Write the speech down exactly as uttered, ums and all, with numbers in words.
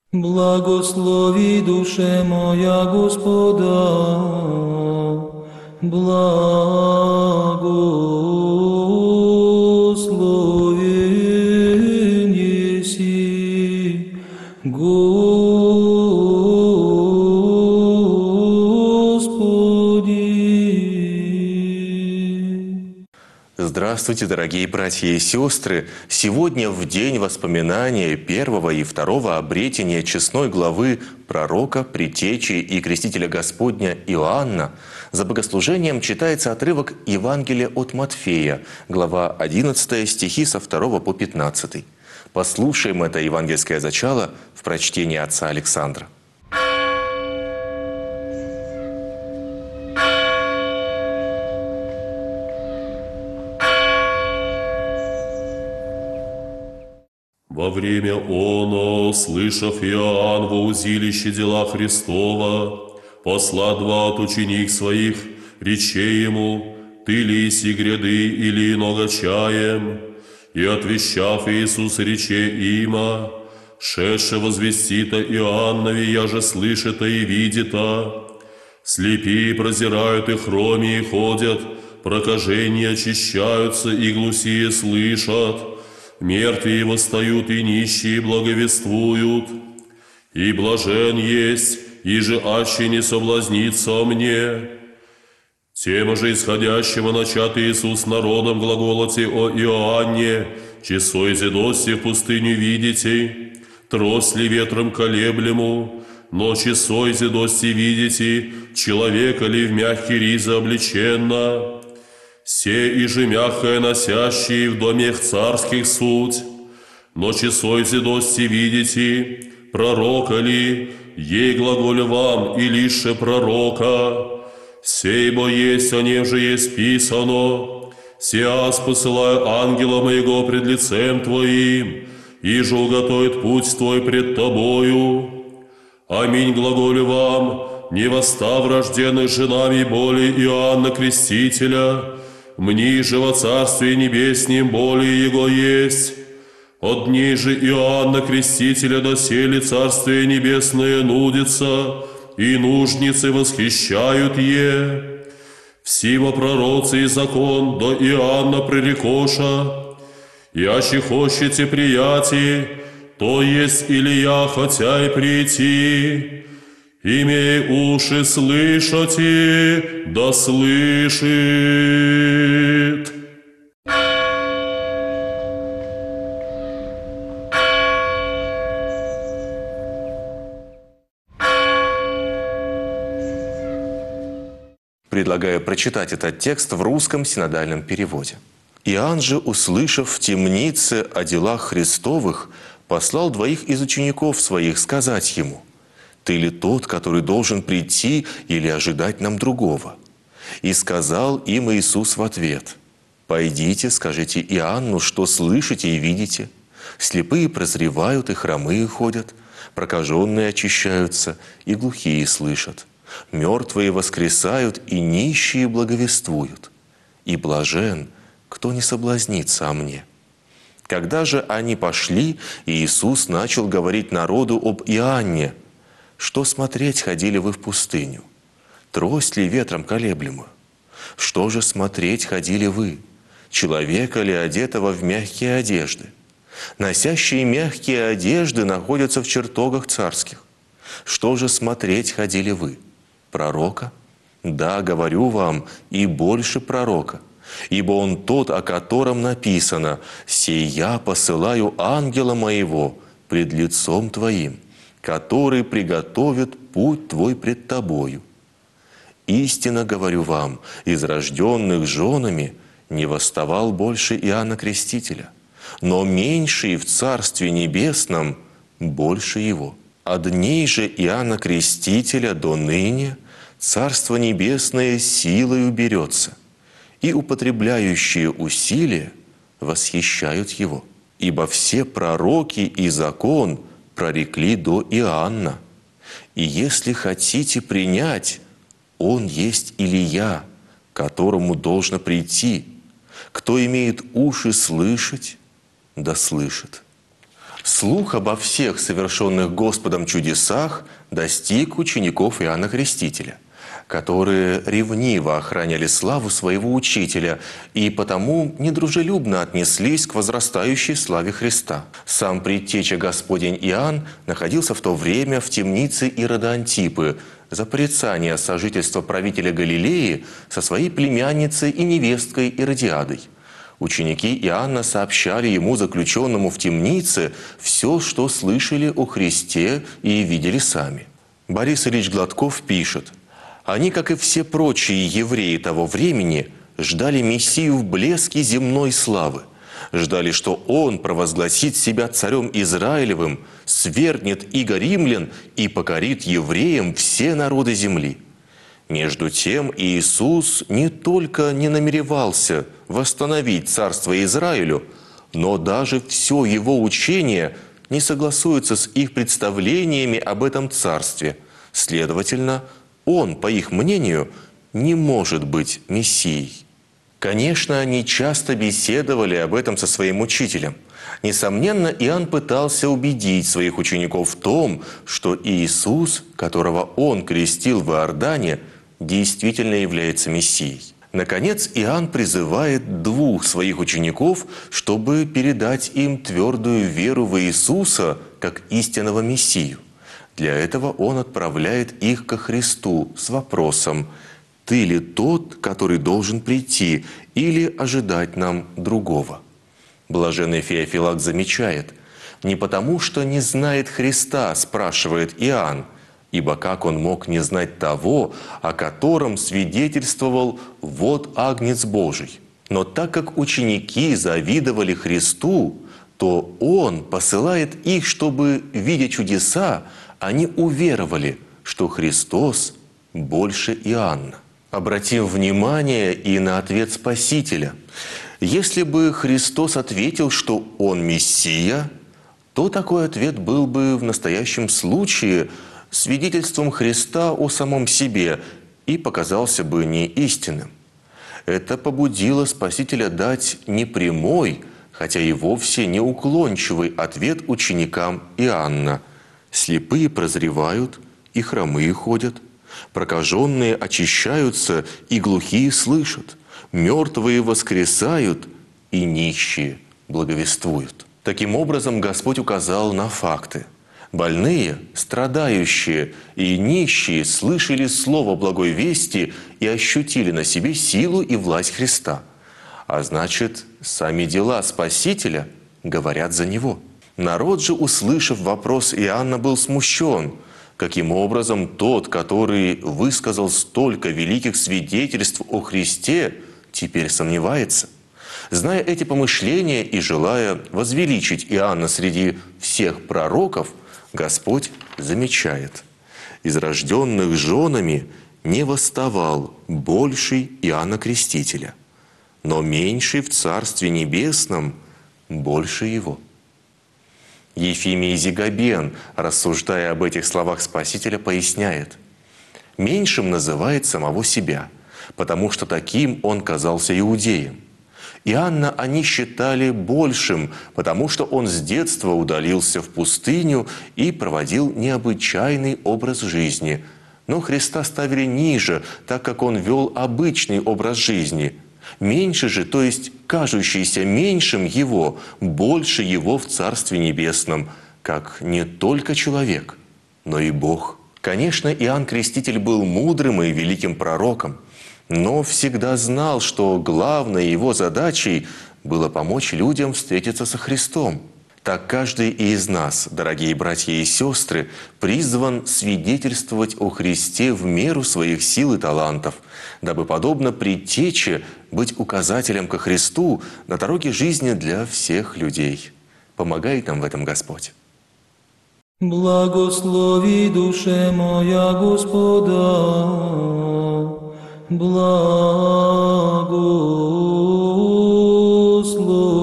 Благослови душе моя Господа, благословен еси, Господи. Здравствуйте, дорогие братья и сестры! Сегодня, в день воспоминания первого и второго обретения честной главы пророка, предтечи и крестителя Господня Иоанна, за богослужением читается отрывок Евангелия от Матфея, глава одиннадцатая, стихи со второго по пятнадцатый. Послушаем это евангельское зачало в прочтении отца Александра. Во время оно, слышав Иоанн во узилище дела Христова, посла два от ученик своих, рече ему: «Ты ли си гряды или иного чаем?» И отвещав Иисус, рече има: «Шедше возвестита Иоаннови, я же слышит и видит-а. Слепи прозирают и хромии ходят, прокажения очищаются и глухие слышат». Мертвые восстают и нищие благовествуют. И блажен есть, иже аще не соблазнится мне. Тем же исходящего начат Иисус народом глаголоте о Иоанне, часой зедости в пустыню видите, трос ли ветром колеблему, но часой зедости видите, человека ли в мягкий риза облеченно. Се и же мягкое носящие в домех царских суть, но часой зедости видите, пророка ли, ей глаголю вам и лише пророка, сей бо есть, о нем же есть писано, сеас посылаю ангела моего пред лицем твоим, и же уготовит путь твой пред тобою. Аминь глаголю вам, не восстав рожденных женами более Иоанна Крестителя, мне же во Царстве Небеснем более Его есть. От дней же Иоанна Крестителя доселе Царствие Небесное нудится, и нужницы восхищают е. Всего пророцы и закон до Иоанна пререкоша, яще хочете приятие, то есть Илия, хотя и прийти. Имей уши слышати, да слышит. Предлагаю прочитать этот текст в русском синодальном переводе. «Иоанн же, услышав в темнице о делах Христовых, послал двоих из учеников своих сказать ему: „Ты ли тот, который должен прийти, или ожидать нам другого?“ И сказал им Иисус в ответ: „Пойдите, скажите Иоанну, что слышите и видите. Слепые прозревают, и хромые ходят, прокаженные очищаются, и глухие слышат. Мертвые воскресают, и нищие благовествуют. И блажен, кто не соблазнится о мне“». Когда же они пошли, Иисус начал говорить народу об Иоанне: „Что смотреть ходили вы в пустыню? Трость ли ветром колеблемую? Что же смотреть ходили вы? Человека ли, одетого в мягкие одежды? Носящие мягкие одежды находятся в чертогах царских. Что же смотреть ходили вы? Пророка? Да, говорю вам, и больше пророка. Ибо он тот, о котором написано: „Сей я посылаю ангела моего пред лицом твоим, который приготовит путь твой пред тобою. Истинно говорю вам, из рожденных женами не восставал больше Иоанна Крестителя, но меньший в Царстве Небесном больше его. От дней же Иоанна Крестителя до ныне Царство Небесное силою берется, и употребляющие усилия восхищают его. Ибо все пророки и закон прорекли до Иоанна. И если хотите принять, он есть Илия, которому должно прийти. Кто имеет уши слышать, да слышит». Слух обо всех совершенных Господом чудесах достиг учеников Иоанна Крестителя, которые ревниво охраняли славу своего учителя и потому недружелюбно отнеслись к возрастающей славе Христа. Сам предтеча Господень Иоанн находился в то время в темнице Ирода Антипы за порицание сожительства правителя Галилеи со своей племянницей и невесткой Иродиадой. Ученики Иоанна сообщали ему, заключенному в темнице, все, что слышали о Христе и видели сами. Борис Ильич Гладков пишет: «Они, как и все прочие евреи того времени, ждали Мессию в блеске земной славы, ждали, что Он провозгласит себя царем Израилевым, свергнет иго римлян и покорит евреям все народы земли». Между тем Иисус не только не намеревался восстановить царство Израилю, но даже все его учение не согласуется с их представлениями об этом царстве. Следовательно, он, по их мнению, не может быть Мессией. Конечно, они часто беседовали об этом со своим учителем. Несомненно, Иоанн пытался убедить своих учеников в том, что Иисус, которого он крестил в Иордане, действительно является Мессией. Наконец, Иоанн призывает двух своих учеников, чтобы передать им твердую веру в Иисуса как истинного Мессию. Для этого он отправляет их ко Христу с вопросом: «Ты ли тот, который должен прийти, или ожидать нам другого?» Блаженный Феофилакт замечает: «Не потому, что не знает Христа, спрашивает Иоанн, ибо как он мог не знать того, о котором свидетельствовал «Вот Агнец Божий». Но так как ученики завидовали Христу, то он посылает их, чтобы, видя чудеса, они уверовали, что Христос больше Иоанна. Обратим внимание и на ответ Спасителя. Если бы Христос ответил, что Он Мессия, то такой ответ был бы в настоящем случае свидетельством Христа о самом себе и показался бы неистинным. Это побудило Спасителя дать непрямой, хотя и вовсе не уклончивый ответ ученикам Иоанна. Слепые прозревают, и хромые ходят, прокаженные очищаются, и глухие слышат, мертвые воскресают, и нищие благовествуют. Таким образом, Господь указал на факты. Больные, страдающие и нищие слышали слово благой вести и ощутили на себе силу и власть Христа. А значит, сами дела Спасителя говорят за Него. Народ же, услышав вопрос Иоанна, был смущен. Каким образом тот, который высказал столько великих свидетельств о Христе, теперь сомневается? Зная эти помышления и желая возвеличить Иоанна среди всех пророков, Господь замечает: «Из рожденных женами не восставал больший Иоанна Крестителя, но меньший в Царстве Небесном больше его». Ефимий Зигабен, рассуждая об этих словах Спасителя, поясняет: «Меньшим называет самого себя, потому что таким он казался иудеям. Иоанна они считали большим, потому что он с детства удалился в пустыню и проводил необычайный образ жизни. Но Христа ставили ниже, так как он вел обычный образ жизни. Меньше же, то есть кажущийся меньшим его, больше его в Царстве Небесном, как не только человек, но и Бог». Конечно, Иоанн Креститель был мудрым и великим пророком, но всегда знал, что главной его задачей было помочь людям встретиться со Христом. Так каждый из нас, дорогие братья и сестры, призван свидетельствовать о Христе в меру своих сил и талантов, дабы, подобно предтече, быть указателем ко Христу на дороге жизни для всех людей. Помогает нам в этом Господь. Благослови душе моя Господа, благослови.